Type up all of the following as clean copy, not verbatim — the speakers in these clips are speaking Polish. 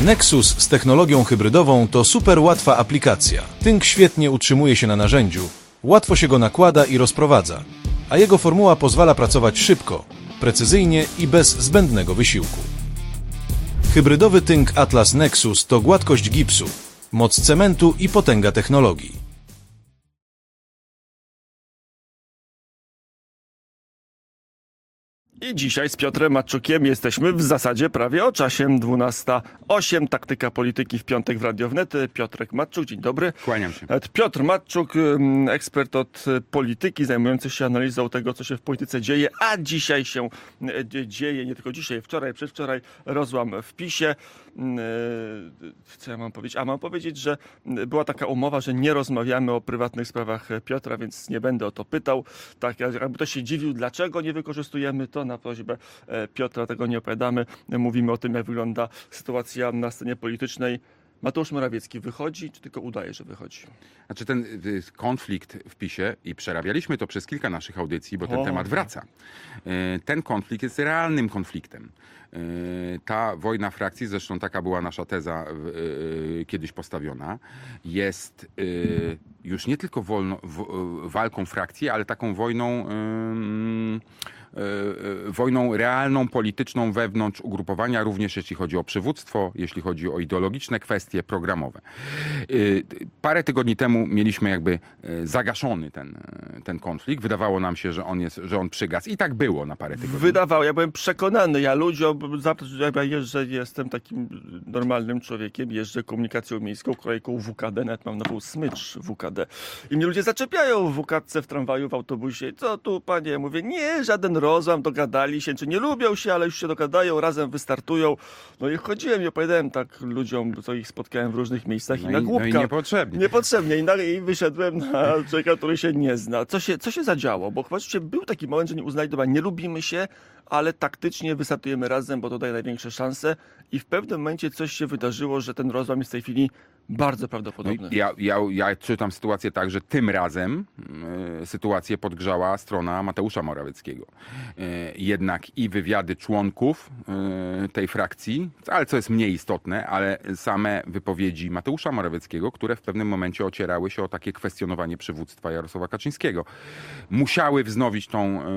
Nexus z technologią hybrydową to super łatwa aplikacja. Tynk świetnie utrzymuje się na narzędziu, łatwo się go nakłada i rozprowadza, a jego formuła pozwala pracować szybko, precyzyjnie i bez zbędnego wysiłku. Hybrydowy tynk Atlas Nexus to gładkość gipsu, moc cementu i potęga technologii. I dzisiaj z Piotrem Matczukiem jesteśmy w zasadzie prawie o czasie 12:08. Taktyka polityki w piątek w Radio Wnet. Piotrek Matczuk, dzień dobry. Kłaniam się. Piotr Matczuk, ekspert od polityki, zajmujący się analizą tego, co się w polityce dzieje, a dzisiaj się dzieje, nie tylko dzisiaj, wczoraj, przedwczoraj, rozłam w PiS-ie. Co ja mam powiedzieć? Mam powiedzieć, że była taka umowa, że nie rozmawiamy o prywatnych sprawach Piotra, więc nie będę o to pytał. Tak, jakby ktoś się dziwił, dlaczego nie wykorzystujemy, to na prośbę Piotra tego nie opowiadamy. Mówimy o tym, jak wygląda sytuacja na scenie politycznej. Mateusz Morawiecki wychodzi, czy tylko udaje, że wychodzi? Znaczy ten konflikt w PiS-ie, i przerabialiśmy to przez kilka naszych audycji, bo ten temat wraca. Ten konflikt jest realnym konfliktem. Ta wojna frakcji, zresztą taka była nasza teza kiedyś postawiona, jest już nie tylko walką frakcji, ale taką wojną realną, polityczną wewnątrz ugrupowania, również jeśli chodzi o przywództwo, jeśli chodzi o ideologiczne kwestie programowe. Parę tygodni temu mieliśmy jakby zagaszony ten konflikt. Wydawało nam się, że on przygasł. I tak było na parę tygodni. Ja byłem przekonany. Ja jestem takim normalnym człowiekiem, jeżdżę komunikacją miejską, kolejką WKD, nawet mam nową smycz WKD. I mnie ludzie zaczepiają w WKC, w tramwaju, w autobusie. Co tu, panie? Ja mówię, nie, żaden rozłam, dogadali się, czy nie lubią się, ale już się dogadają, razem wystartują. No i chodziłem i opowiadałem tak ludziom, co ich spotkałem w różnych miejscach i na głupka. No i niepotrzebnie. Niepotrzebnie. I wyszedłem na człowieka, który się nie zna. Co się zadziało? Bo chyba był taki moment, że nie uznali, dobra, nie lubimy się, ale taktycznie wystartujemy razem, bo to daje największe szanse. I w pewnym momencie coś się wydarzyło, że ten rozłam jest w tej chwili bardzo prawdopodobny. Ja czytam sytuację tak, że tym razem sytuację podgrzała strona Mateusza Morawieckiego. Jednak i wywiady członków tej frakcji, ale co jest mniej istotne, ale same wypowiedzi Mateusza Morawieckiego, które w pewnym momencie ocierały się o takie kwestionowanie przywództwa Jarosława Kaczyńskiego, musiały wznowić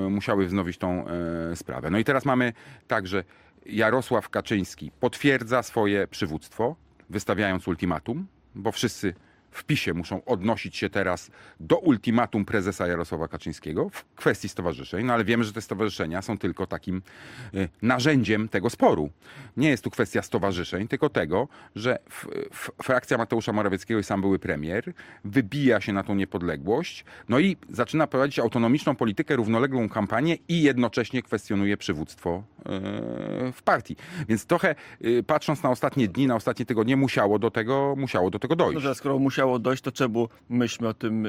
tą sprawę. No i teraz mamy tak, że Jarosław Kaczyński potwierdza swoje przywództwo, wystawiając ultimatum, bo wszyscy w PiS-ie muszą odnosić się teraz do ultimatum prezesa Jarosława Kaczyńskiego w kwestii stowarzyszeń, no ale wiemy, że te stowarzyszenia są tylko takim narzędziem tego sporu. Nie jest tu kwestia stowarzyszeń, tylko tego, że frakcja Mateusza Morawieckiego i sam były premier wybija się na tą niepodległość, no i zaczyna prowadzić autonomiczną politykę, równoległą kampanię i jednocześnie kwestionuje przywództwo w partii. Więc trochę patrząc na ostatnie dni, na ostatnie tygodnie, musiało do tego dojść. No, że skoro musiało dojść, to czemu myśmy o tym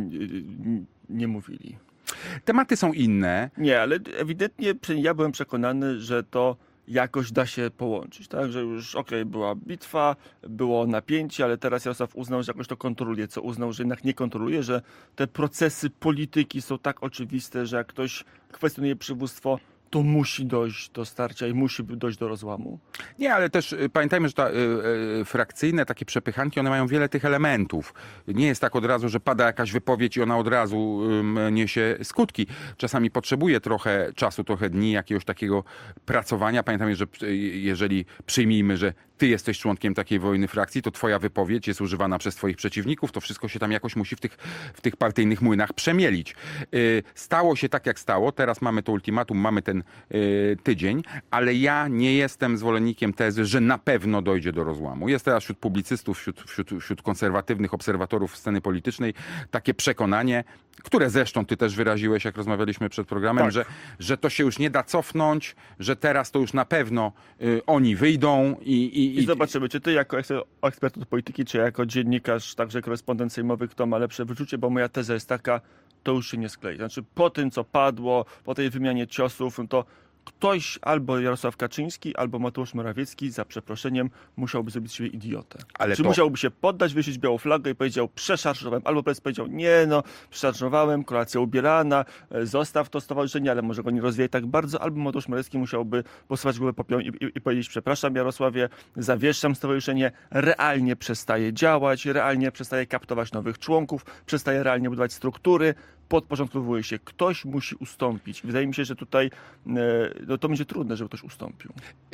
nie mówili? Tematy są inne. Nie, ale ewidentnie ja byłem przekonany, że to jakoś da się połączyć, tak? Że już była bitwa, było napięcie, ale teraz Jarosław uznał, że jakoś to kontroluje, co uznał, że jednak nie kontroluje, że te procesy polityki są tak oczywiste, że jak ktoś kwestionuje przywództwo, to musi dojść do starcia i musi dojść do rozłamu. Nie, ale też pamiętajmy, że frakcyjne takie przepychanki, one mają wiele tych elementów. Nie jest tak od razu, że pada jakaś wypowiedź i ona od razu niesie skutki. Czasami potrzebuje trochę czasu, trochę dni, jakiegoś takiego pracowania. Pamiętajmy, że jeżeli przyjmijmy, że ty jesteś członkiem takiej wojny frakcji, to twoja wypowiedź jest używana przez twoich przeciwników, to wszystko się tam jakoś musi w tych partyjnych młynach przemielić. Stało się tak, jak stało. Teraz mamy to ultimatum, mamy ten tydzień, ale ja nie jestem zwolennikiem tezy, że na pewno dojdzie do rozłamu. Jest teraz wśród publicystów, wśród konserwatywnych obserwatorów sceny politycznej takie przekonanie, które zresztą ty też wyraziłeś, jak rozmawialiśmy przed programem, tak, że to się już nie da cofnąć, że teraz to już na pewno oni wyjdą i zobaczymy, czy ty jako ekspert od polityki, czy jako dziennikarz, także korespondent sejmowy, kto ma lepsze wyczucie, bo moja teza jest taka, to już się nie sklei. Znaczy po tym, co padło, po tej wymianie ciosów, to ktoś, albo Jarosław Kaczyński, albo Mateusz Morawiecki, za przeproszeniem, musiałby zrobić z siebie idiotę. Ale Czy to- musiałby się poddać, wywiesić białą flagę i powiedział, przeszarżowałem, albo prezes powiedział, nie no, przeszarżowałem, kolacja ubierana, zostaw to stowarzyszenie, ale może go nie rozwijaj tak bardzo, albo Mateusz Morawiecki musiałby posuwać głowę popią i powiedzieć, przepraszam Jarosławie, zawieszam stowarzyszenie, realnie przestaje działać, realnie przestaje kaptować nowych członków, przestaje realnie budować struktury, podporządkowuje się. Ktoś musi ustąpić. Wydaje mi się, że tutaj no, to będzie trudne, żeby ktoś ustąpił.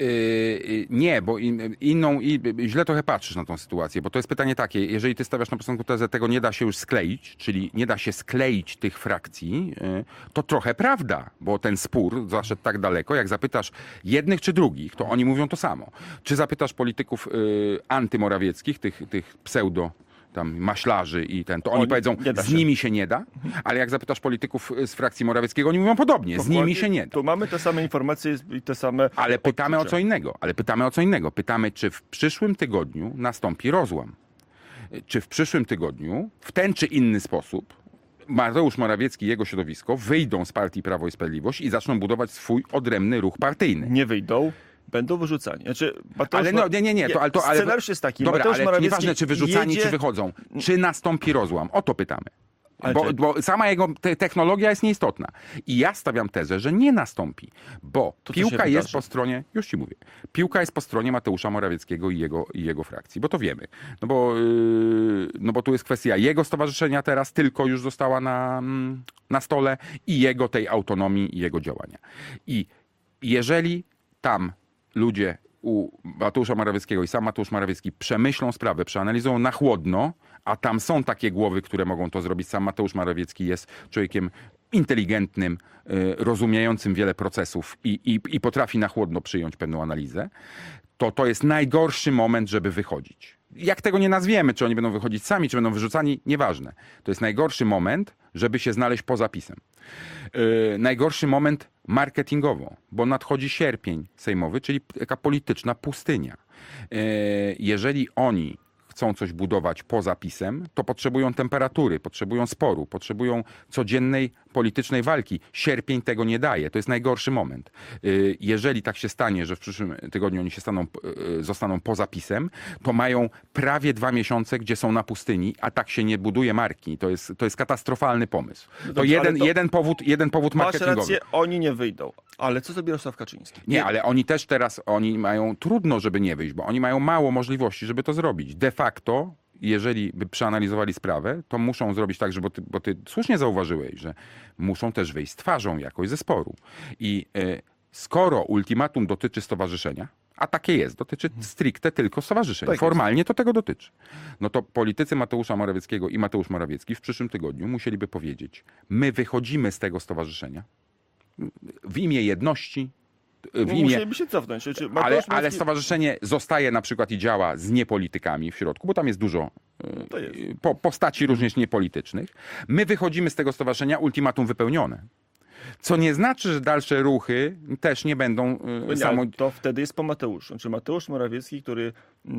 Nie, bo źle trochę patrzysz na tą sytuację, bo to jest pytanie takie, jeżeli ty stawiasz na początku tezę, tego nie da się już skleić, czyli nie da się skleić tych frakcji, to trochę prawda, bo ten spór zaszedł tak daleko, jak zapytasz jednych czy drugich, to oni mówią to samo. Czy zapytasz polityków antymorawieckich, tych pseudo tam maślarzy i to oni powiedzą, nie da z się. nimi się nie da, ale jak zapytasz polityków z frakcji Morawieckiego, oni mówią podobnie, z nimi się nie da. Tu mamy te same informacje i te same Ale pytamy o odczucia. co innego. Pytamy, czy w przyszłym tygodniu nastąpi rozłam. Czy w przyszłym tygodniu, w ten czy inny sposób, Mateusz Morawiecki i jego środowisko wyjdą z partii Prawo i Sprawiedliwość i zaczną budować swój odrębny ruch partyjny. Nie wyjdą, będą wyrzucani. Znaczy, Mateusz Ale no, nie, Scenariusz jest taki. Dobra, Mateusz ale Morawiecki nieważne, czy wyrzucani, jedzie... czy wychodzą. Czy nastąpi rozłam? O to pytamy. Ale Bo, czy- bo sama jego technologia jest nieistotna. I ja stawiam tezę, że nie nastąpi, bo To co się piłka jest wydarzy? po stronie, już ci mówię, piłka jest po stronie Mateusza Morawieckiego i jego frakcji, bo to wiemy. No bo tu jest kwestia jego stowarzyszenia teraz, tylko już została na stole i jego tej autonomii i jego działania. I jeżeli tam ludzie u Mateusza Morawieckiego i sam Mateusz Morawiecki przemyślą sprawę, przeanalizują na chłodno, a tam są takie głowy, które mogą to zrobić. Sam Mateusz Morawiecki jest człowiekiem inteligentnym, rozumiejącym wiele procesów i potrafi na chłodno przyjąć pewną analizę, to jest najgorszy moment, żeby wychodzić. Jak tego nie nazwiemy, czy oni będą wychodzić sami, czy będą wyrzucani, nieważne. To jest najgorszy moment, żeby się znaleźć poza PiS-em. Najgorszy moment marketingowo, bo nadchodzi sierpień sejmowy, czyli taka polityczna pustynia. Jeżeli oni chcą coś budować poza PiS-em, to potrzebują temperatury, potrzebują sporu, potrzebują codziennej politycznej walki. Sierpień tego nie daje. To jest najgorszy moment. Jeżeli tak się stanie, że w przyszłym tygodniu oni zostaną poza PiS-em, to mają prawie 2 miesiące, gdzie są na pustyni, a tak się nie buduje marki. To jest katastrofalny pomysł. To dobrze, ale to- jeden powód Masz marketingowy. rację, oni nie wyjdą. Ale co zrobi Jarosław Kaczyński? Nie, ale oni też teraz, oni mają trudno, żeby nie wyjść, bo oni mają mało możliwości, żeby to zrobić. De facto, jeżeli by przeanalizowali sprawę, to muszą zrobić tak, bo ty słusznie zauważyłeś, że muszą też wyjść z twarzą jakoś ze sporu. I skoro ultimatum dotyczy stowarzyszenia, a takie jest, dotyczy stricte tylko stowarzyszeń, Tak jest. formalnie to tego dotyczy, no to politycy Mateusza Morawieckiego i Mateusz Morawiecki w przyszłym tygodniu musieliby powiedzieć, my wychodzimy z tego stowarzyszenia w imię jedności, w imię... Musieliby się cofnąć. Czy Mateusz Ale Morawiecki- stowarzyszenie zostaje na przykład i działa z niepolitykami w środku, bo tam jest dużo To jest. postaci również niepolitycznych. My wychodzimy z tego stowarzyszenia, ultimatum wypełnione. Co nie znaczy, że dalsze ruchy też nie będą Nie, to wtedy jest po Mateuszu. Czy Mateusz Morawiecki, który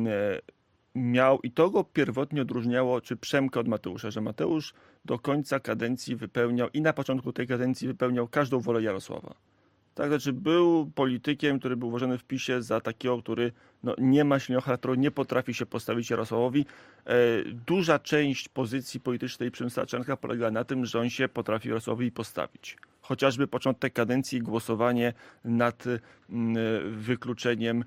miał, i to go pierwotnie odróżniało, czy Przemka od Mateusza, że Mateusz do końca kadencji wypełniał i na początku tej kadencji wypełniał każdą wolę Jarosława. Tak, znaczy był politykiem, który był uważany w PiS-ie za takiego, który nie ma silnego charakteru, nie potrafi się postawić Jarosławowi. Duża część pozycji politycznej Przemysława Czarnka polegała na tym, że on się potrafi Jarosławowi postawić. Chociażby początek kadencji, głosowanie nad wykluczeniem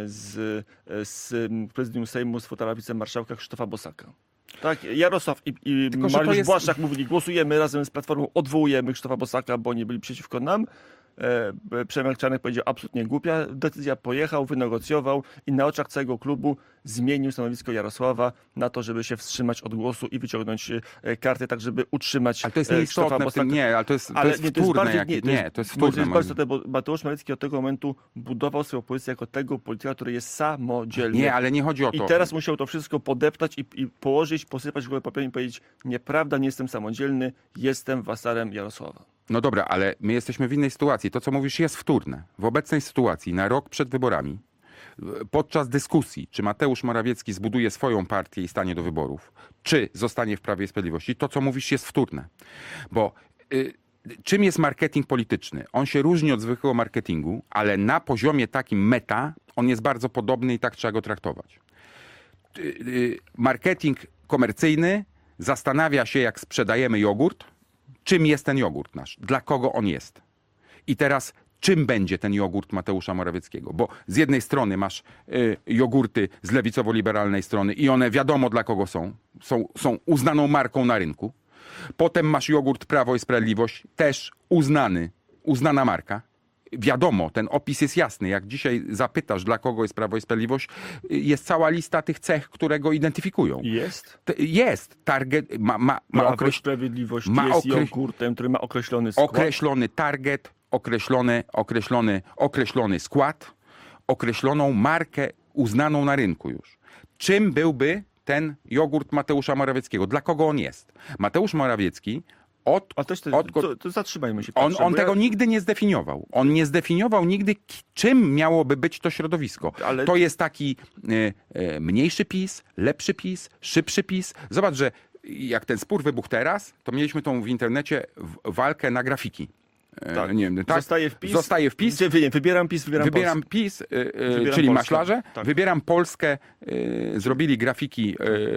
z prezydium Sejmu z fotela wicemarszałka Krzysztofa Bosaka. Tak, Jarosław i Tylko, że to Mariusz jest- Błaszczak mówili, głosujemy razem z Platformą, odwołujemy Krzysztofa Bosaka, bo nie byli przeciwko nam. Przemek Czarnek powiedział, absolutnie głupia decyzja, pojechał, wynegocjował i na oczach całego klubu zmienił stanowisko Jarosława na to, żeby się wstrzymać od głosu i wyciągnąć karty, tak żeby utrzymać Ale to jest Krzysztofa nieistotne w Bosaka. tym, nie, ale to jest wtórne. To jest wtórne. bardzo istotne, bo Mateusz Morawiecki od tego momentu budował swoją pozycję jako tego polityka, który jest samodzielny. Nie, ale nie chodzi o to. I teraz musiał to wszystko podeptać i położyć, posypać głowę popiołem i powiedzieć, nieprawda, nie jestem samodzielny, jestem wasalem Jarosława. No dobra, ale my jesteśmy w innej sytuacji. To, co mówisz, jest wtórne. W obecnej sytuacji, na rok przed wyborami, podczas dyskusji, czy Mateusz Morawiecki zbuduje swoją partię i stanie do wyborów, czy zostanie w Prawie i Sprawiedliwości, to, co mówisz, jest wtórne. Bo czym jest marketing polityczny? On się różni od zwykłego marketingu, ale na poziomie takim meta on jest bardzo podobny i tak trzeba go traktować. Marketing komercyjny zastanawia się, jak sprzedajemy jogurt, czym jest ten jogurt nasz, dla kogo on jest. I teraz czym będzie ten jogurt Mateusza Morawieckiego? Bo z jednej strony masz jogurty z lewicowo-liberalnej strony i one wiadomo dla kogo są. Są uznaną marką na rynku. Potem masz jogurt Prawo i Sprawiedliwość, też uznana marka. Wiadomo, ten opis jest jasny. Jak dzisiaj zapytasz, dla kogo jest Prawo i Sprawiedliwość, jest cała lista tych cech, które go identyfikują. Jest? Jest. Target ma Prawo i Sprawiedliwość jest jogurtem, który ma określony skład. Określony target, określony skład, określoną markę uznaną na rynku już. Czym byłby ten jogurt Mateusza Morawieckiego? Dla kogo on jest? Mateusz Morawiecki to zatrzymajmy się. On tego nigdy nie zdefiniował. On nie zdefiniował nigdy, czym miałoby być to środowisko. Ale... To jest taki mniejszy PiS, lepszy PiS, szybszy PiS. Zobacz, że jak ten spór wybuchł teraz, to mieliśmy tą w internecie walkę na grafiki. Tak. Nie wiem, tak? Zostaje wpis. Wybieram PiS, wybieram PiS, czyli Polskę. maślarze. Tak. Wybieram Polskę. Zrobili grafiki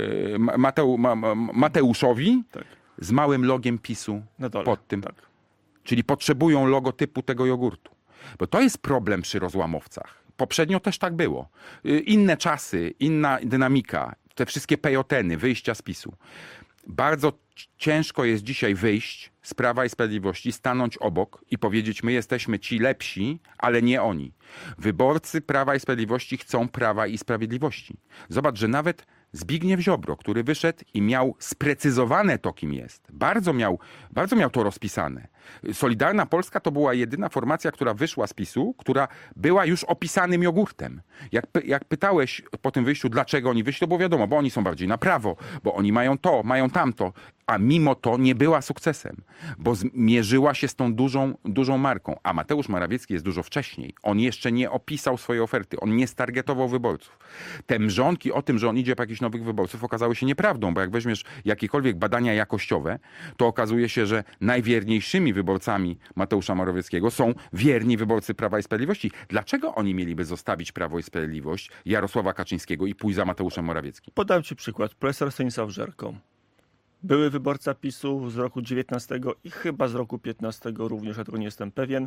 Mateuszowi z małym logiem PiS-u na dole. Pod tym. Tak. Czyli potrzebują logotypu tego jogurtu. Bo to jest problem przy rozłamowcach. Poprzednio też tak było. Inne czasy, inna dynamika, te wszystkie pejoteny, wyjścia z PiS-u. Bardzo ciężko jest dzisiaj wyjść z Prawa i Sprawiedliwości, stanąć obok i powiedzieć, my jesteśmy ci lepsi, ale nie oni. Wyborcy Prawa i Sprawiedliwości chcą Prawa i Sprawiedliwości. Zobacz, że nawet Zbigniew Ziobro, który wyszedł i miał sprecyzowane to, kim jest. Bardzo miał to rozpisane. Solidarna Polska to była jedyna formacja, która wyszła z PiS-u, która była już opisanym jogurtem. Jak pytałeś po tym wyjściu, dlaczego oni wyszli, to było wiadomo, bo oni są bardziej na prawo, bo oni mają to, mają tamto. A mimo to nie była sukcesem, bo mierzyła się z tą dużą marką. A Mateusz Morawiecki jest dużo wcześniej. On jeszcze nie opisał swojej oferty. On nie stargetował wyborców. Te mrzonki o tym, że on idzie po jakichś nowych wyborców, okazały się nieprawdą, bo jak weźmiesz jakiekolwiek badania jakościowe, to okazuje się, że najwierniejszymi wyborcami Mateusza Morawieckiego są wierni wyborcy Prawa i Sprawiedliwości. Dlaczego oni mieliby zostawić Prawo i Sprawiedliwość, Jarosława Kaczyńskiego i pójść za Mateuszem Morawieckim? Podam ci przykład. Profesor Stanisław Żerko. Były wyborca PiS-u z roku 19 i chyba z roku 15 również, ja tego nie jestem pewien.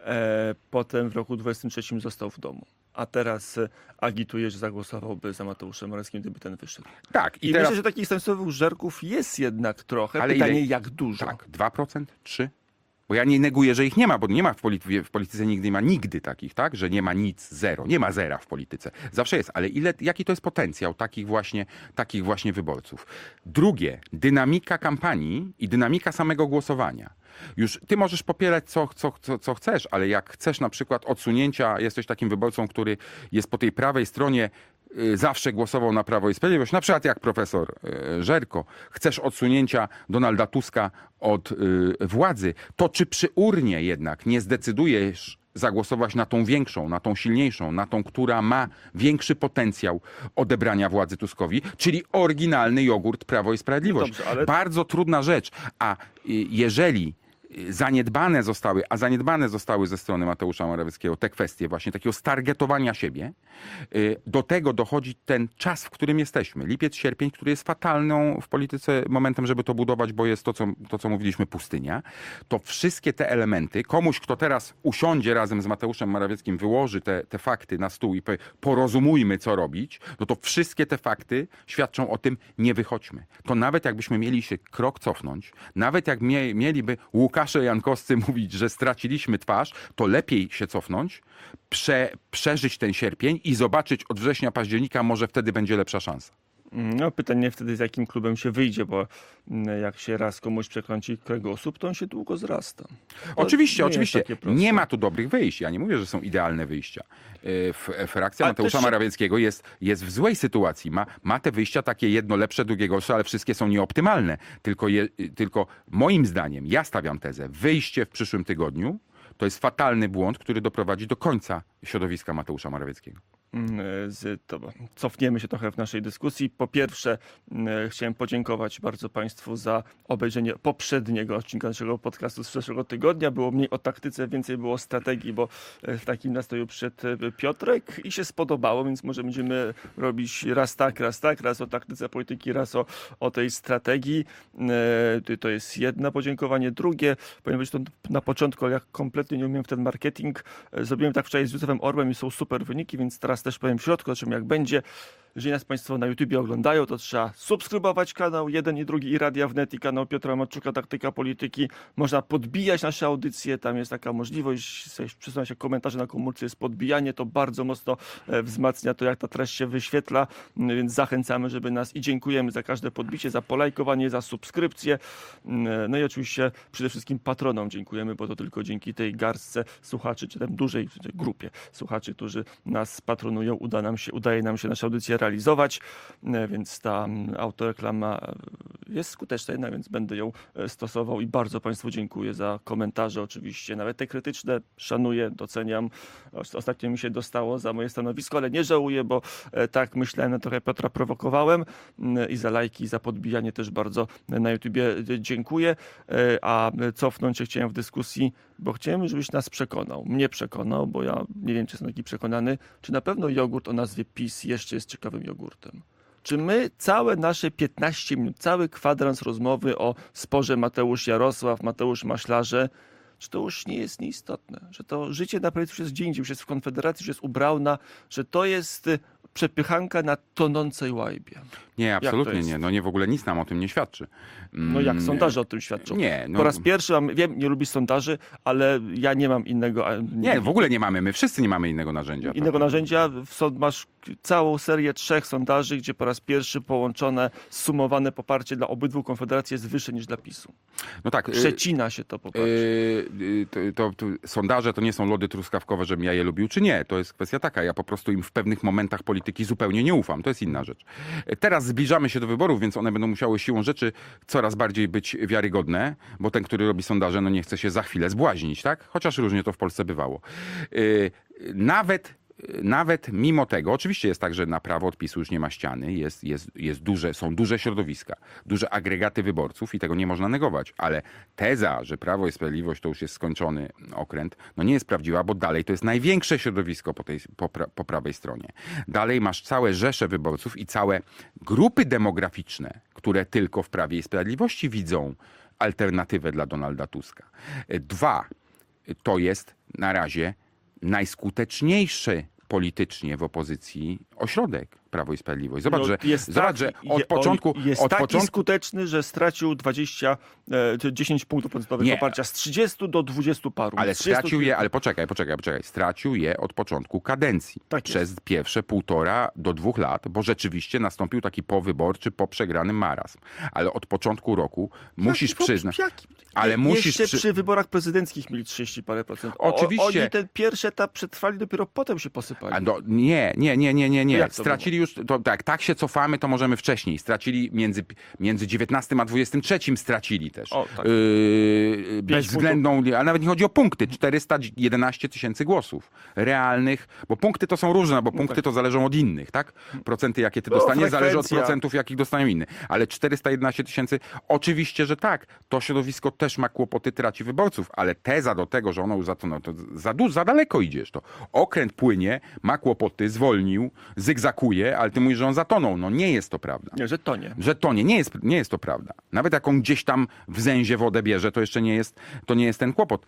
Potem w roku 23 został w domu. A teraz agituje, że zagłosowałby za Mateuszem Morawieckim, gdyby ten wyszedł. Tak. I myślę, że takich stanisławowych Żerków jest jednak trochę. Ale pytanie, ile? jak dużo? Tak, 2%? 3%? Bo ja nie neguję, że ich nie ma, bo nie ma w polityce nigdy nie ma nigdy takich, tak? Że nie ma nic, zero. Nie ma zera w polityce. Zawsze jest, ale jaki to jest potencjał takich właśnie wyborców? Drugie, dynamika kampanii i dynamika samego głosowania. Już ty możesz popierać co chcesz, ale jak chcesz na przykład odsunięcia, jesteś takim wyborcą, który jest po tej prawej stronie, zawsze głosował na Prawo i Sprawiedliwość, na przykład jak profesor Żerko, chcesz odsunięcia Donalda Tuska od władzy, to czy przy urnie jednak nie zdecydujesz zagłosować na tą większą, na tą silniejszą, na tą, która ma większy potencjał odebrania władzy Tuskowi, czyli oryginalny jogurt Prawo i Sprawiedliwość. Dobrze, ale... Bardzo trudna rzecz, a jeżeli zaniedbane zostały ze strony Mateusza Morawieckiego te kwestie właśnie takiego stargetowania siebie. Do tego dochodzi ten czas, w którym jesteśmy. Lipiec, sierpień, który jest fatalną w polityce momentem, żeby to budować, bo jest to, co mówiliśmy, pustynia. To wszystkie te elementy, komuś, kto teraz usiądzie razem z Mateuszem Morawieckim, wyłoży te fakty na stół i powie, porozumujmy, co robić, no to wszystkie te fakty świadczą o tym, nie wychodźmy. To nawet jakbyśmy mieli się krok cofnąć, nawet jak mieliby Łukasze Jankowscy mówić, że straciliśmy twarz, to lepiej się cofnąć, przeżyć ten sierpień i zobaczyć od września, października, może wtedy będzie lepsza szansa. No pytanie wtedy, z jakim klubem się wyjdzie, bo jak się raz komuś przekręci kręgosłup, to on się długo zrasta. Oczywiście. Nie ma tu dobrych wyjść. Ja nie mówię, że są idealne wyjścia. Frakcja Mateusza Morawieckiego jest w złej sytuacji. Ma te wyjścia takie jedno lepsze, drugie gorsze, ale wszystkie są nieoptymalne. Tylko moim zdaniem, ja stawiam tezę, wyjście w przyszłym tygodniu to jest fatalny błąd, który doprowadzi do końca środowiska Mateusza Morawieckiego. Cofniemy się trochę w naszej dyskusji. Po pierwsze, chciałem podziękować bardzo Państwu za obejrzenie poprzedniego odcinka naszego podcastu z zeszłego tygodnia. Było mniej o taktyce, więcej było o strategii, bo w takim nastroju przyszedł Piotrek i się spodobało, więc może będziemy robić raz o taktyce polityki, raz o tej strategii. To jest jedno podziękowanie. Drugie, powiem być to na początku, ale jak kompletnie nie umiem w ten marketing, zrobiłem tak wczoraj z Józefem Orłem i są super wyniki, więc teraz też powiem w środku, o czym jak będzie. Jeżeli nas Państwo na YouTubie oglądają, to trzeba subskrybować kanał 1 i 2 i Radia Wnet i kanał Piotra Matczuka Taktyka Polityki. Można podbijać nasze audycje, tam jest taka możliwość, przesunąć się komentarze na komórce, jest podbijanie, to bardzo mocno wzmacnia to, jak ta treść się wyświetla, więc zachęcamy, żeby nas i dziękujemy za każde podbicie, za polajkowanie, za subskrypcję. No i oczywiście przede wszystkim patronom dziękujemy, bo to tylko dzięki tej garstce słuchaczy, czy tam dużej grupie słuchaczy, którzy nas patronują, udaje nam się nasze audycje realizować, więc ta autoreklama jest skuteczna, jednak, więc będę ją stosował i bardzo Państwu dziękuję za komentarze, oczywiście, nawet te krytyczne, szanuję, doceniam. Ostatnio mi się dostało za moje stanowisko, ale nie żałuję, bo tak myślałem, trochę Piotra prowokowałem i za lajki, i za podbijanie też bardzo na YouTubie dziękuję, a cofnąć się chciałem w dyskusji, bo chciałem, żebyś nas przekonał, mnie przekonał, bo ja nie wiem, czy jestem taki przekonany, czy na pewno jogurt o nazwie PiS jeszcze jest ciekawym jogurtem. Czy my całe nasze 15 minut, cały kwadrans rozmowy o sporze Mateusz-Jarosław, Mateusz-Maślarze, że to już nie jest nieistotne, że to życie na prawicy już jest gdzie indziej, już jest w Konfederacji, już jest u Brauna, że to jest przepychanka na tonącej łajbie. Nie, absolutnie nie. No nie, w ogóle nic nam o tym nie świadczy. No jak sondaże o tym świadczą? Nie. No... Po raz pierwszy, wiem, nie lubisz sondaży, ale ja nie mam innego... Nie, w ogóle nie mamy. My wszyscy nie mamy innego narzędzia. Innego narzędzia. Masz całą serię 3 sondaży, gdzie po raz pierwszy połączone, sumowane poparcie dla obydwu konfederacji jest wyższe niż dla PiS-u. No tak. Przecina się to poparcie. Sondaże to nie są lody truskawkowe, żebym ja je lubił, czy nie. To jest kwestia taka. Ja po prostu im w pewnych momentach polityki zupełnie nie ufam. To jest inna rzecz. Teraz zbliżamy się do wyborów, więc one będą musiały siłą rzeczy coraz bardziej być wiarygodne, bo ten, który robi sondaże, no nie chce się za chwilę zbłaźnić, tak? Chociaż różnie to w Polsce bywało. Nawet mimo tego, oczywiście jest tak, że na prawo od PiS-u już nie ma ściany, są duże środowiska, duże agregaty wyborców i tego nie można negować, ale teza, że Prawo i Sprawiedliwość to już jest skończony okręt, no nie jest prawdziwa, bo dalej to jest największe środowisko po prawej stronie. Dalej masz całe rzesze wyborców i całe grupy demograficzne, które tylko w Prawie i Sprawiedliwości widzą alternatywę dla Donalda Tuska. 2, to jest na razie najskuteczniejszy politycznie w opozycji ośrodek Prawo i Sprawiedliwość. Zobacz, że od początku... Jest taki skuteczny, że stracił 10 punktów procentowych poparcia z 30 do 20 paru. Ale stracił je, ale poczekaj. Stracił je od początku kadencji. Tak przez pierwsze 1,5 do 2 lat, bo rzeczywiście nastąpił taki powyborczy, poprzegrany marazm. Ale od początku roku musisz przyznać... Ale jeszcze przy wyborach prezydenckich mieli 30 parę procent. Oczywiście. Oni ten pierwszy etap przetrwali, dopiero potem się posypali. Nie. Stracili już, tak się cofamy, to możemy wcześniej. Stracili między 19 a 23 stracili też. Bezwzględną, ale nawet nie chodzi o punkty, 411 000 głosów realnych, bo punkty to są różne, bo punkty to zależą od innych, tak? Procenty, jakie ty dostaniesz, zależy od procentów, jakich dostają inne. Ale 411 000, oczywiście, że tak. To środowisko też ma kłopoty, traci wyborców, ale teza do tego, że ono już za daleko idziesz. To okręt płynie, ma kłopoty, zwolnił, zygzakuje, ale ty mówisz, że on zatonął. No nie jest to prawda. Nie, że tonie. Że tonie. Nie jest to prawda. Nawet jak on gdzieś tam w zęzie wodę bierze, to jeszcze nie jest ten kłopot.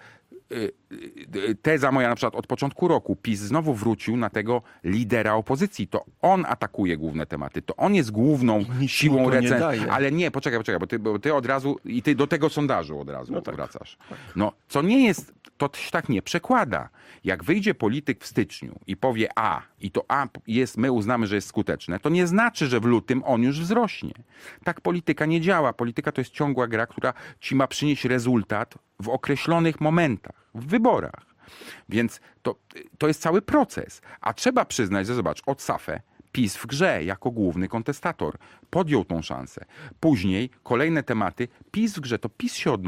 Teza moja na przykład od początku roku, PiS znowu wrócił na tego lidera opozycji. To on atakuje główne tematy. To on jest główną siłą recenzji. Ale nie, poczekaj, bo ty od razu i ty do tego sondażu od razu wracasz. No, co nie jest, to się tak nie przekłada. Jak wyjdzie polityk w styczniu i powie A i to A jest, my uznamy, że jest skuteczne, to nie znaczy, że w lutym on już wzrośnie. Tak polityka nie działa. Polityka to jest ciągła gra, która ci ma przynieść rezultat w określonych momentach, w wyborach. Więc to jest cały proces. A trzeba przyznać, że zobacz, od SAFE PiS w grze jako główny kontestator podjął tą szansę. Później kolejne tematy, PiS w grze, to PiS się odnosi.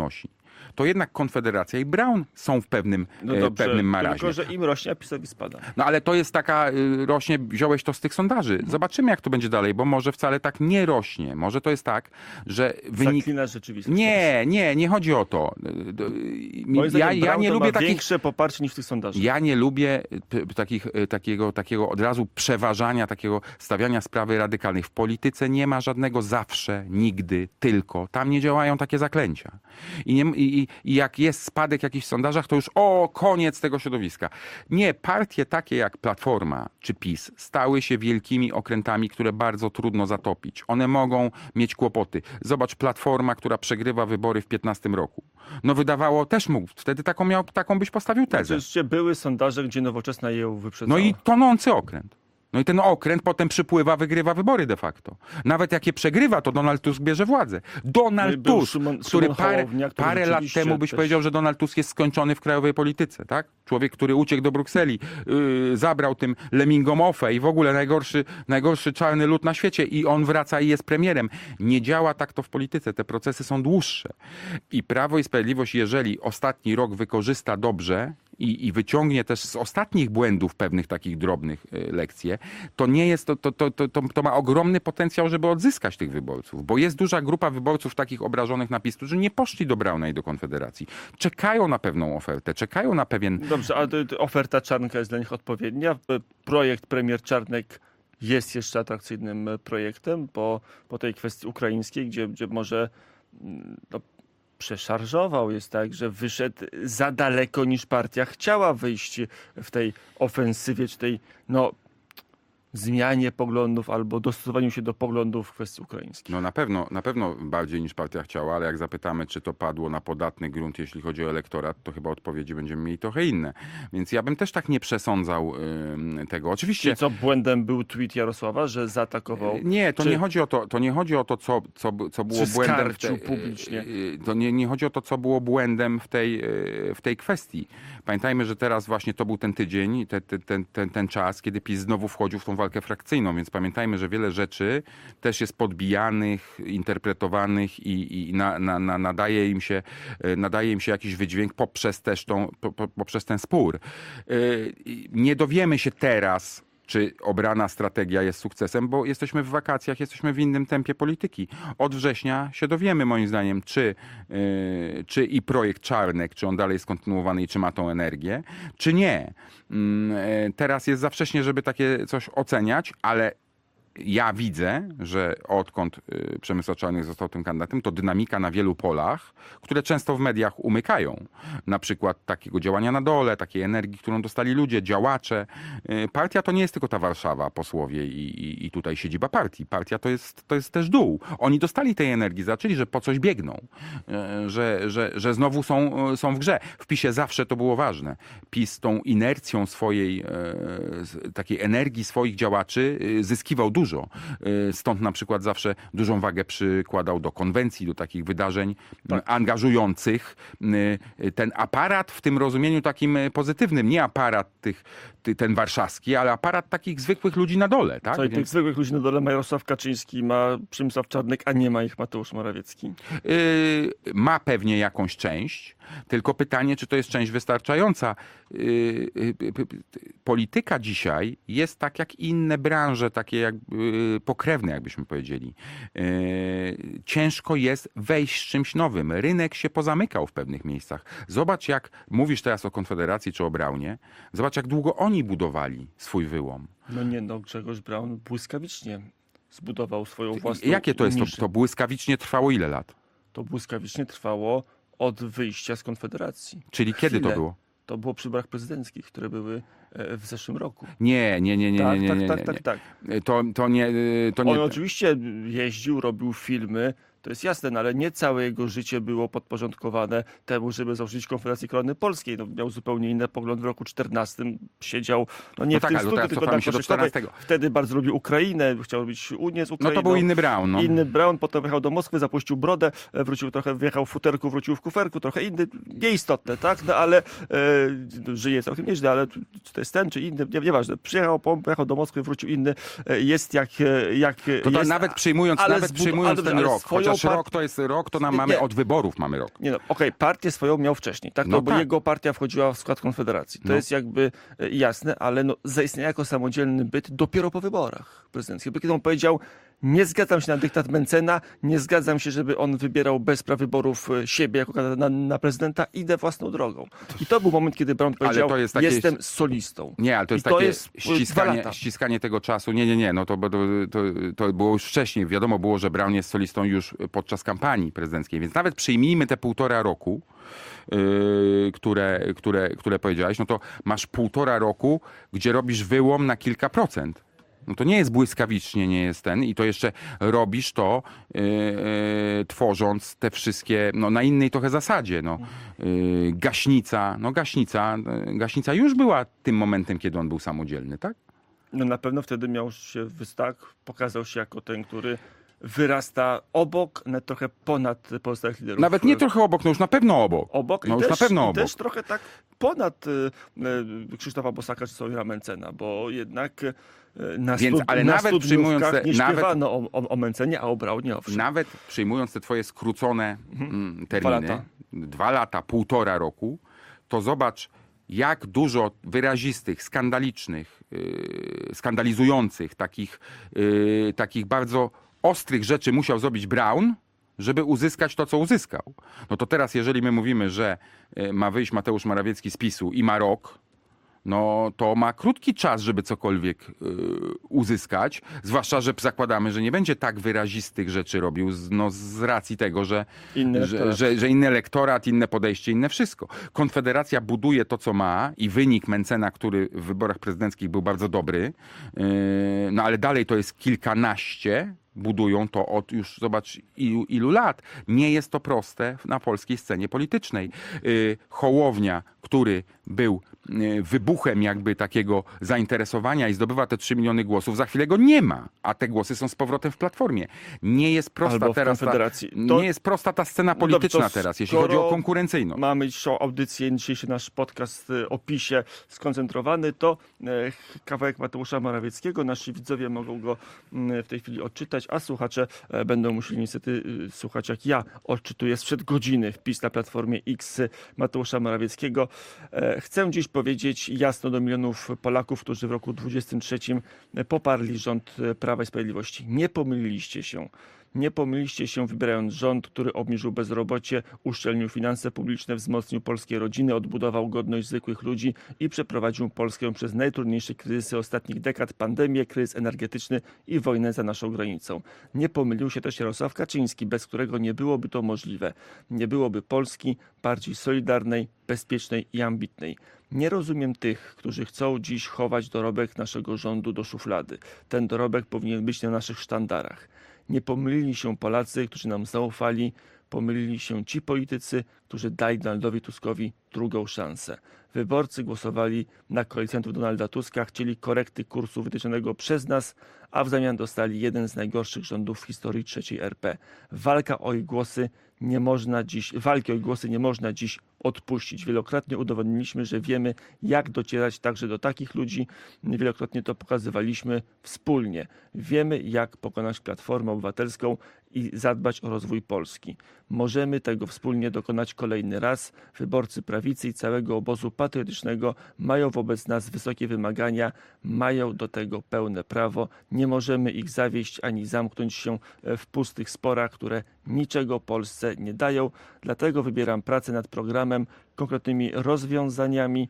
to jednak Konfederacja i Braun są w pewnym marazmie. Tylko, że im rośnie, a PiS-owi spada. No ale to jest taka, rośnie, wziąłeś to z tych sondaży. Zobaczymy, jak to będzie dalej, bo może wcale tak nie rośnie. Może to jest tak, że wynik... Zaklinasz rzeczywistość. Nie chodzi o to. Moim zdaniem Ja Braun nie to lubię ma takich... większe poparcie niż w tych sondażach. Ja nie lubię takiego od razu przeważania, takiego stawiania sprawy radykalnej. W polityce nie ma żadnego zawsze, nigdy, tylko. Tam nie działają takie zaklęcia. I jak jest spadek jakichś w sondażach, to już koniec tego środowiska. Nie, partie takie jak Platforma czy PiS stały się wielkimi okrętami, które bardzo trudno zatopić. One mogą mieć kłopoty. Zobacz, Platforma, która przegrywa wybory w 2015 roku. No wydawało, też mógł. Wtedy taką byś postawił tezę. Oczywiście były sondaże, gdzie Nowoczesna ją wyprzedzała. No i tonący okręt. No i ten okręt potem przypływa, wygrywa wybory de facto. Nawet jak je przegrywa, to Donald Tusk bierze władzę. Donald Tusk, który parę lat temu byś powiedział, że Donald Tusk jest skończony w krajowej polityce, tak? Człowiek, który uciekł do Brukseli, zabrał tym Lemingom OFE i w ogóle najgorszy czarny lud na świecie i on wraca i jest premierem. Nie działa tak to w polityce. Te procesy są dłuższe. I Prawo i Sprawiedliwość, jeżeli ostatni rok wykorzysta dobrze i wyciągnie też z ostatnich błędów pewnych takich drobnych lekcje, to nie jest, to ma ogromny potencjał, żeby odzyskać tych wyborców, bo jest duża grupa wyborców takich obrażonych na PiS, którzy nie poszli do Brauna i do Konfederacji. Czekają na pewną ofertę, czekają na pewien... Dobrze, a oferta Czarnka jest dla nich odpowiednia? Projekt premier Czarnek jest jeszcze atrakcyjnym projektem po tej kwestii ukraińskiej, gdzie może przeszarżował. Jest tak, że wyszedł za daleko niż partia chciała wyjść w tej ofensywie, czy tej zmianie poglądów albo dostosowaniu się do poglądów w kwestii ukraińskiej. No na pewno bardziej niż partia chciała, ale jak zapytamy, czy to padło na podatny grunt, jeśli chodzi o elektorat, to chyba odpowiedzi będziemy mieli trochę inne. Więc ja bym też tak nie przesądzał tego. Oczywiście... Czyli co, błędem był tweet Jarosława, że zaatakował? Nie, to nie chodzi o to, co było błędem publicznie. To nie chodzi o to, co było błędem w tej kwestii. Pamiętajmy, że teraz właśnie to był ten tydzień, ten czas, kiedy PiS znowu wchodził w tą walkę frakcyjną, więc pamiętajmy, że wiele rzeczy też jest podbijanych, interpretowanych i nadaje im się jakiś wydźwięk poprzez ten spór. Nie dowiemy się teraz, czy obrana strategia jest sukcesem, bo jesteśmy w wakacjach, jesteśmy w innym tempie polityki. Od września się dowiemy, moim zdaniem, czy i projekt Czarnek, czy on dalej jest kontynuowany i czy ma tą energię, czy nie. Teraz jest za wcześnie, żeby takie coś oceniać, ale ja widzę, że odkąd Przemysław Czarnek został tym kandydatem, to dynamika na wielu polach, które często w mediach umykają. Na przykład takiego działania na dole, takiej energii, którą dostali ludzie, działacze. Partia to nie jest tylko ta Warszawa, posłowie i tutaj siedziba partii. Partia to jest też dół. Oni dostali tej energii, zaczęli, że po coś biegną, że znowu są w grze. W PiS-ie zawsze to było ważne. PiS tą inercją swojej, takiej energii swoich działaczy zyskiwał dużo. Stąd na przykład zawsze dużą wagę przykładał do konwencji, do takich wydarzeń angażujących ten aparat w tym rozumieniu takim pozytywnym. Nie aparat ten warszawski, ale aparat takich zwykłych ludzi na dole. Tak? Tych zwykłych ludzi na dole ma Jarosław Kaczyński, ma Przemysław Czarnek, a nie ma ich Mateusz Morawiecki. Ma pewnie jakąś część, tylko pytanie, czy to jest część wystarczająca. Polityka dzisiaj jest tak jak inne branże, takie jak pokrewne, jakbyśmy powiedzieli. Ciężko jest wejść z czymś nowym. Rynek się pozamykał w pewnych miejscach. Zobacz, jak mówisz teraz o Konfederacji czy o Braunie, zobacz, jak długo oni budowali swój wyłom. Grzegorz Braun błyskawicznie zbudował swoją własną Jakie to jest? niszę. To błyskawicznie trwało ile lat? To błyskawicznie trwało od wyjścia z Konfederacji. Czyli kiedy to było? To było przy wyborach prezydenckich, które były w zeszłym roku. Nie. Tak. To nie. On oczywiście jeździł, robił filmy, to jest jasne, ale nie całe jego życie było podporządkowane temu, żeby założyć Konfederację Korony Polskiej. Miał zupełnie inny pogląd w roku 2014. Siedział, nie w tym studiu, tylko na Koszetowej. Wtedy bardzo lubił Ukrainę, chciał robić Unię z Ukrainą. No to był inny Braun. No. Inny Braun, potem wjechał do Moskwy, zapuścił brodę, wrócił trochę, wjechał w futerku, wrócił w kuferku, trochę inny, nieistotne, tak? Ale żyje całkiem nieźle, ale czy to jest ten, czy inny, nieważne. Pojechał do Moskwy, wrócił inny, jest jak To jest, nawet przyjmując ten rok, chociaż rok to jest rok, to mamy od wyborów mamy rok. Nie no, okej, partię swoją miał wcześniej, tak? No Bo tak. jego partia wchodziła w skład Konfederacji. To jest jakby jasne, ale zaistniał jako samodzielny byt dopiero po wyborach prezydenckich. Bo kiedy on powiedział, nie zgadzam się na dyktat Mentzena, nie zgadzam się, żeby on wybierał bez praw wyborów siebie jako kandydata na prezydenta, idę własną drogą. I to był moment, kiedy Braun powiedział, to jest takie- jestem solistą. Nie, ale to jest I to takie jest 2 lata. ściskanie tego czasu. Nie, no to było już wcześniej. Wiadomo było, że Braun jest solistą już podczas kampanii prezydenckiej, więc nawet przyjmijmy te 1,5 roku, które powiedziałeś, no to masz 1,5 roku, gdzie robisz wyłom na kilka procent. No to nie jest błyskawicznie, nie jest ten i to jeszcze robisz to tworząc te wszystkie, no na innej trochę zasadzie, Gaśnica już była tym momentem, kiedy on był samodzielny, tak? No na pewno wtedy miał się pokazał się jako ten, który wyrasta obok, nawet trochę ponad pozostałych liderów. Nawet nie trochę obok, no już na pewno obok. Obok No i już też, na pewno i obok. też trochę tak ponad Krzysztofa Bosaka czy Sławomira Mentzena, bo jednak ale nawet przyjmując nie śpiewano o Mentzenie, a o Braunie owszem. Nawet przyjmując te twoje skrócone terminy, 2 lata. 2 lata, 1,5 roku, to zobacz, jak dużo wyrazistych, skandalicznych, skandalizujących, takich bardzo ostrych rzeczy musiał zrobić Braun, żeby uzyskać to, co uzyskał. No to teraz, jeżeli my mówimy, że ma wyjść Mateusz Morawiecki z PiS-u i ma rok, no to ma krótki czas, żeby cokolwiek uzyskać, zwłaszcza, że zakładamy, że nie będzie tak wyrazistych rzeczy robił z racji tego, że inny elektorat, inne podejście, inne wszystko. Konfederacja buduje to, co ma i wynik Mentzena, który w wyborach prezydenckich był bardzo dobry, no ale dalej to jest kilkanaście, budują to od już zobacz ilu lat. Nie jest to proste na polskiej scenie politycznej. Hołownia, który był wybuchem jakby takiego zainteresowania i zdobywa te 3 miliony głosów, za chwilę go nie ma, a te głosy są z powrotem w Platformie. Nie jest prosta teraz nie jest prosta ta scena polityczna teraz, jeśli chodzi o konkurencyjność. Mamy dzisiejszą audycję, dzisiejszy nasz podcast o PiS-ie skoncentrowany, to kawałek Mateusza Morawieckiego. Nasi widzowie mogą go w tej chwili odczytać, a słuchacze będą musieli niestety słuchać, jak ja odczytuję sprzed godziny wpis na Platformie X Mateusza Morawieckiego. Chcę dziś powiedzieć jasno do milionów Polaków, którzy w roku 2023 poparli rząd Prawa i Sprawiedliwości. Nie pomyliliście się. Nie pomyliliście się, wybierając rząd, który obniżył bezrobocie, uszczelnił finanse publiczne, wzmocnił polskie rodziny, odbudował godność zwykłych ludzi i przeprowadził Polskę przez najtrudniejsze kryzysy ostatnich dekad, pandemię, kryzys energetyczny i wojnę za naszą granicą. Nie pomylił się też Jarosław Kaczyński, bez którego nie byłoby to możliwe. Nie byłoby Polski bardziej solidarnej, bezpiecznej i ambitnej. Nie rozumiem tych, którzy chcą dziś chować dorobek naszego rządu do szuflady. Ten dorobek powinien być na naszych sztandarach. Nie pomylili się Polacy, którzy nam zaufali, pomylili się ci politycy, którzy dali Donaldowi Tuskowi drugą szansę. Wyborcy głosowali na koalicjantów Donalda Tuska, chcieli korekty kursu wytyczonego przez nas, a w zamian dostali jeden z najgorszych rządów w historii III RP. Walki o ich głosy nie można dziś odpuścić. Wielokrotnie udowodniliśmy, że wiemy, jak docierać także do takich ludzi. Wielokrotnie to pokazywaliśmy wspólnie. Wiemy, jak pokonać Platformę Obywatelską i zadbać o rozwój Polski. Możemy tego wspólnie dokonać kolejny raz. Wyborcy prawicy i całego obozu patriotycznego mają wobec nas wysokie wymagania, mają do tego pełne prawo. Nie możemy ich zawieść ani zamknąć się w pustych sporach, które niczego Polsce nie dają. Dlatego wybieram pracę nad programem, konkretnymi rozwiązaniami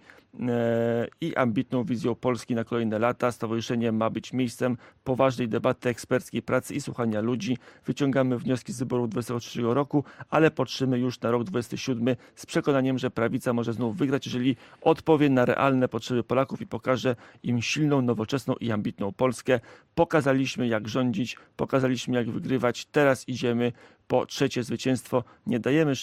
i ambitną wizją Polski na kolejne lata. Stowarzyszenie ma być miejscem poważnej debaty, eksperckiej pracy i słuchania ludzi. Wyciągamy wnioski z wyborów 2023 roku, ale patrzymy już na rok 2027 z przekonaniem, że prawica może znów wygrać, jeżeli odpowie na realne potrzeby Polaków i pokaże im silną, nowoczesną i ambitną Polskę. Pokazaliśmy, jak rządzić, pokazaliśmy, jak wygrywać. Teraz idziemy po trzecie zwycięstwo. Nie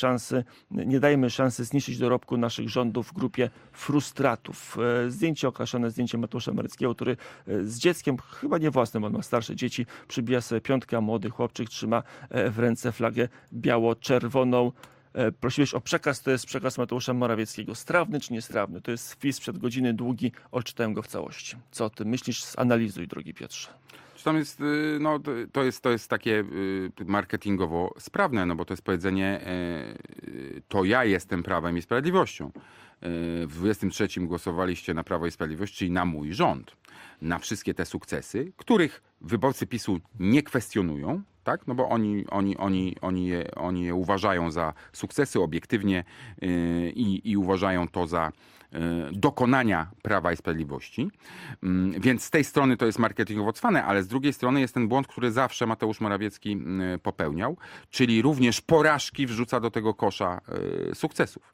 dajemy szansy zniszczyć dorobku naszych rządów w grupie frustratów. Zdjęcie okraszone, zdjęcie Mateusza Morawieckiego, który z dzieckiem, chyba nie własnym, on ma starsze dzieci, przybija sobie piątkę, a młody chłopczyk trzyma w ręce flagę biało-czerwoną. Prosiłeś o przekaz, to jest przekaz Mateusza Morawieckiego. Strawny czy niestrawny? To jest wpis przed godziny długi, odczytałem go w całości. Co ty myślisz? Zanalizuj, drogi Piotrze. Tam jest, no, to jest takie marketingowo sprawne, no bo to jest powiedzenie, to ja jestem Prawem i Sprawiedliwością. W 23 głosowaliście na Prawo i Sprawiedliwość, czyli na mój rząd. Na wszystkie te sukcesy, których wyborcy PiS-u nie kwestionują, tak? No bo oni je uważają za sukcesy obiektywnie i uważają to za dokonania Prawa i Sprawiedliwości. Więc z tej strony to jest marketingowo cwane, ale z drugiej strony jest ten błąd, który zawsze Mateusz Morawiecki popełniał, czyli również porażki wrzuca do tego kosza sukcesów.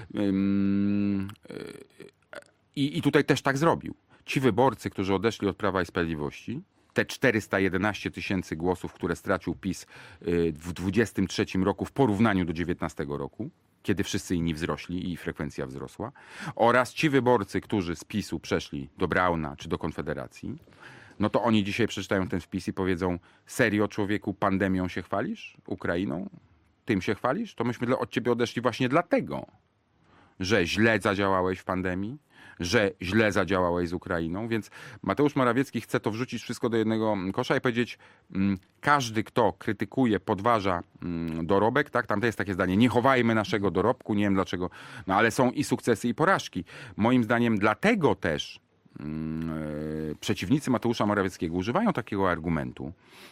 I tutaj też tak zrobił. Ci wyborcy, którzy odeszli od Prawa i Sprawiedliwości, te 411 000 głosów, które stracił PiS w 23 roku w porównaniu do 19 roku, kiedy wszyscy inni wzrośli i frekwencja wzrosła, oraz ci wyborcy, którzy z PiS-u przeszli do Brauna czy do Konfederacji, no to oni dzisiaj przeczytają ten wpis i powiedzą: serio, człowieku, pandemią się chwalisz? Ukrainą? Tym się chwalisz? To myśmy od ciebie odeszli właśnie dlatego, że źle zadziałałeś w pandemii, że źle zadziałałeś z Ukrainą, więc Mateusz Morawiecki chce to wrzucić wszystko do jednego kosza i powiedzieć: każdy, kto krytykuje, podważa dorobek, tak, tam to jest takie zdanie: nie chowajmy naszego dorobku, nie wiem dlaczego, no ale są i sukcesy, i porażki. Moim zdaniem dlatego też przeciwnicy Mateusza Morawieckiego używają takiego argumentu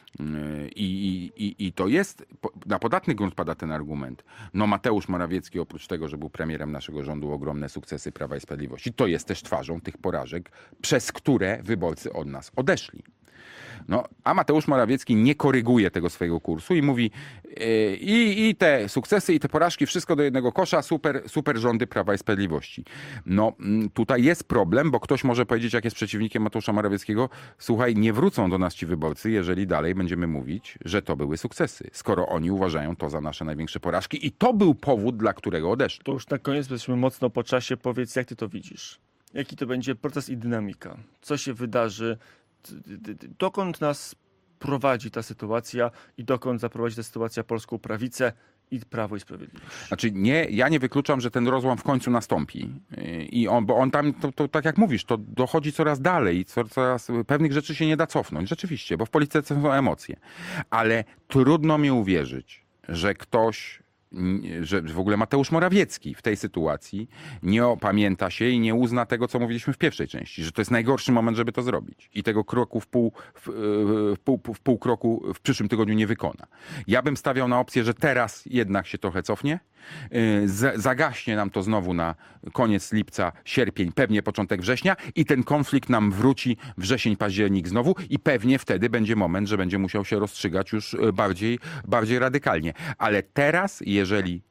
i to jest, na podatny grunt pada ten argument. No Mateusz Morawiecki, oprócz tego, że był premierem naszego rządu, ogromne sukcesy Prawa i Sprawiedliwości, to jest też twarzą tych porażek, przez które wyborcy od nas odeszli. No, a Mateusz Morawiecki nie koryguje tego swojego kursu i mówi i te sukcesy, i te porażki, wszystko do jednego kosza, super rządy Prawa i Sprawiedliwości. No, tutaj jest problem, bo ktoś może powiedzieć, jak jest przeciwnikiem Mateusza Morawieckiego: słuchaj, nie wrócą do nas ci wyborcy, jeżeli dalej będziemy mówić, że to były sukcesy, skoro oni uważają to za nasze największe porażki i to był powód, dla którego odeszli. To już na koniec, jesteśmy mocno po czasie, powiedz, jak ty to widzisz? Jaki to będzie proces i dynamika? Co się wydarzy? Dokąd nas prowadzi ta sytuacja i dokąd zaprowadzi ta sytuacja polską prawicę i Prawo i Sprawiedliwość? Znaczy ja nie wykluczam, że ten rozłam w końcu nastąpi. Bo on tam, to tak jak mówisz, to dochodzi coraz dalej i coraz pewnych rzeczy się nie da cofnąć. Rzeczywiście, bo w polityce są emocje. Ale trudno mi uwierzyć, że ktoś, że w ogóle Mateusz Morawiecki w tej sytuacji nie opamięta się i nie uzna tego, co mówiliśmy w pierwszej części, że to jest najgorszy moment, żeby to zrobić i tego kroku w pół kroku w przyszłym tygodniu nie wykona. Ja bym stawiał na opcję, że teraz jednak się trochę cofnie, zagaśnie nam to znowu na koniec lipca, sierpień, pewnie początek września i ten konflikt nam wróci wrzesień, październik znowu i pewnie wtedy będzie moment, że będzie musiał się rozstrzygać już bardziej radykalnie. Ale teraz, jeżeli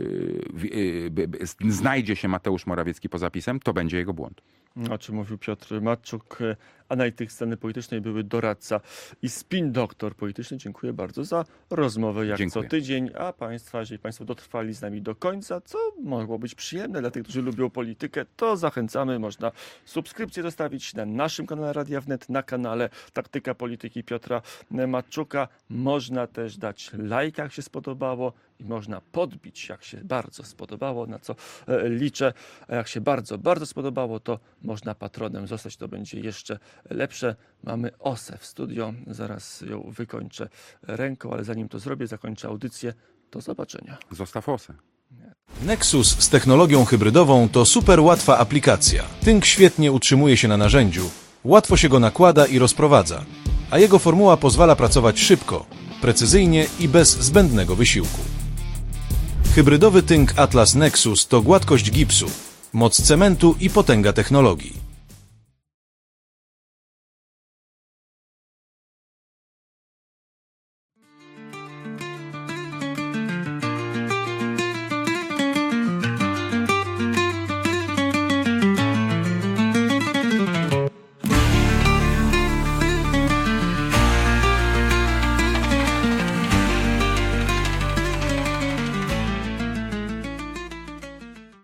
znajdzie się Mateusz Morawiecki poza PiS-em, to będzie jego błąd. O czym mówił Piotr Matczuk, analityk sceny politycznej, były doradca i spin doktor polityczny. Dziękuję bardzo za rozmowę jak Dziękuję. Co tydzień. A Państwa, jeżeli Państwo dotrwali z nami do końca, co mogło być przyjemne dla tych, którzy lubią politykę, to zachęcamy. Można subskrypcję zostawić na naszym kanale Radia Wnet, na kanale Taktyka Polityki Piotra Matczuka. Można też dać lajka, jak się spodobało, i można podbić, jak się bardzo spodobało, na co liczę. A jak się bardzo, bardzo spodobało, to można patronem zostać. To będzie jeszcze lepsze. Mamy Osę w studio. Zaraz ją wykończę ręką, ale zanim to zrobię, zakończę audycję. Do zobaczenia. Zostaw Osę. Nexus z technologią hybrydową to super łatwa aplikacja. Tynk świetnie utrzymuje się na narzędziu, łatwo się go nakłada i rozprowadza, a jego formuła pozwala pracować szybko, precyzyjnie i bez zbędnego wysiłku. Hybrydowy tynk Atlas Nexus to gładkość gipsu, moc cementu i potęga technologii.